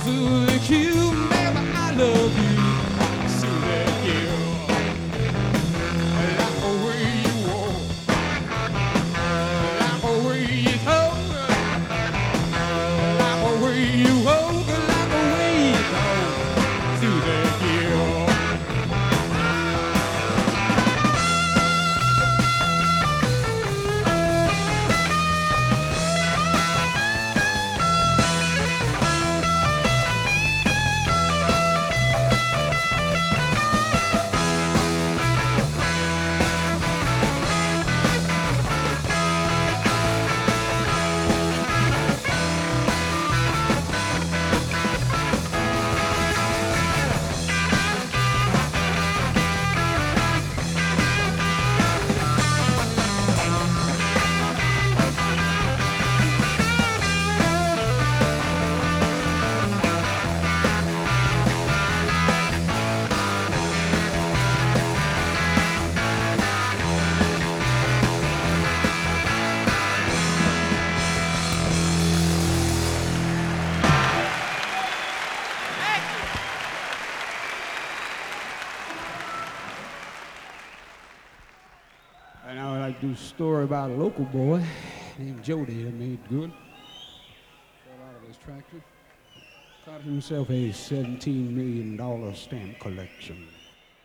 Susie Q, baby, I love you. Susie Q, like the way you walk, like the way you talk, like the way you walk, like the way you talk. Susie Q. And I would like to do a story about a local boy named Jody that made good. Fell out of his tractor. Caught himself a $17 million stamp collection.